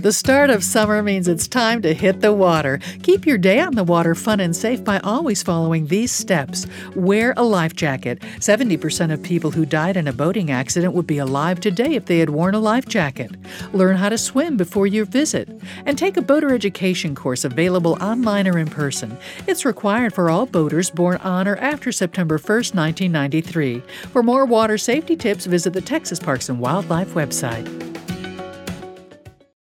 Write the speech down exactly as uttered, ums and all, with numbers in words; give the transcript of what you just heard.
The start of summer means it's time to hit the water. Keep your day on the water fun and safe by always following these steps. Wear a life jacket. seventy percent of people who died in a boating accident would be alive today if they had worn a life jacket. Learn how to swim before your visit. And take a boater education course available online or in person. It's required for all boaters born on or after September first, nineteen ninety-three. For more water safety tips, visit the Texas Parks and Wildlife website.